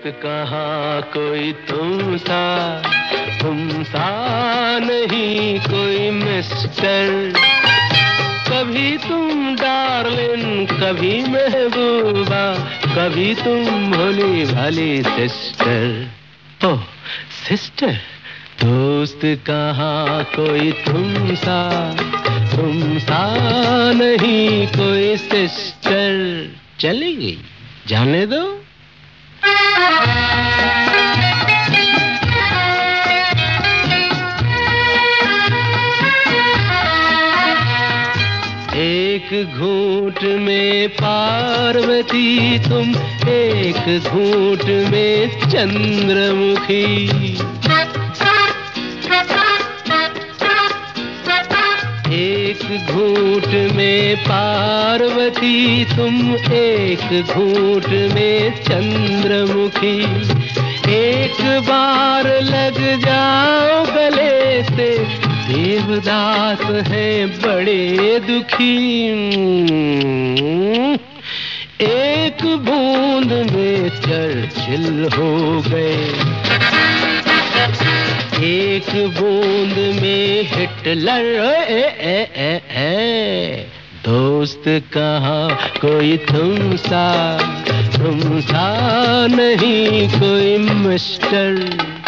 कहाँ कोई तुम सा नहीं कोई मिस्टर। कभी तुम डार्लिंग, कभी महबूबा, कभी तुम भोली भाली सिस्टर। ओह सिस्टर, दोस्त कहाँ कोई तुम सा नहीं कोई सिस्टर। चली गई, जाने दो। एक घूंट में पार्वती तुम, एक घूंट में चंद्रमुखी। एक घूंट में पार्वती तुम, एक घूंट में चंद्रमुखी। एक बार लग जाओ गले से, देवदास हैं बड़े दुखी। एक बूंद में चर्चिल हो गए, एक बूंद में हिटलर। दोस्त कहाँ कोई तुम सा नहीं कोई मिस्टर।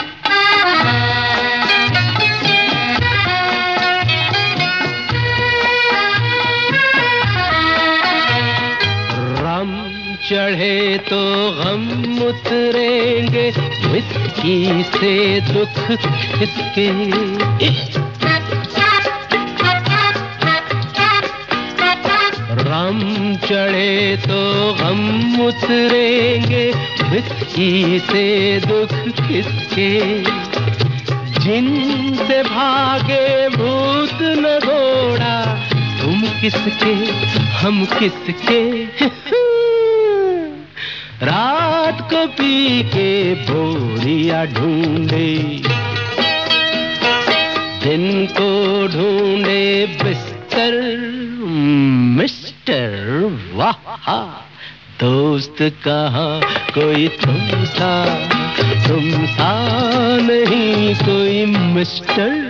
रम चढ़े तो गम उतरेंगे, विस्की से दुख किसके। गम चढ़े तो गम उतरेंगे, विस्की से दुख किसके। जिनसे भागे भूत न घोड़ा, तुम किसके हम किसके। रात को पी के बोरिया ढूंढे, दिन को ढूंढे बिस्तर। मिस्टर वाह, दोस्त कहाँ कोई तुम सा नहीं कोई मिस्टर।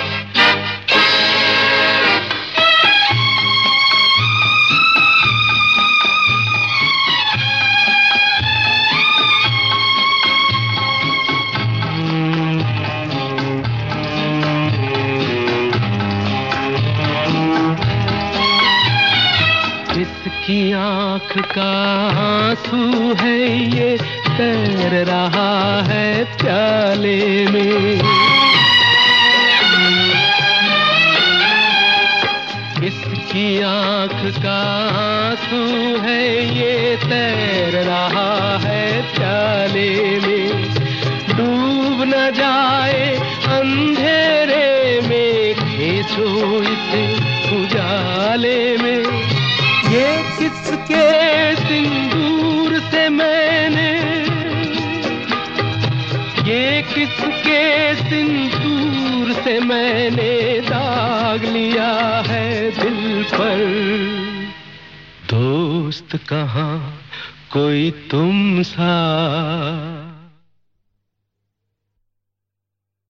जिसकी आँख का आंसू है ये, तैर रहा है प्याले में। जिसकी आँख का आंसू है ये, तैर रहा है प्याले में। डूब न जाए अंधेरे में, खींचो इसे उजाले में। ये किसके सिंदूर से मैंने, ये किसके सिंदूर से मैंने दाग लिया है दिल पर। दोस्त कहाँ कोई तुम सा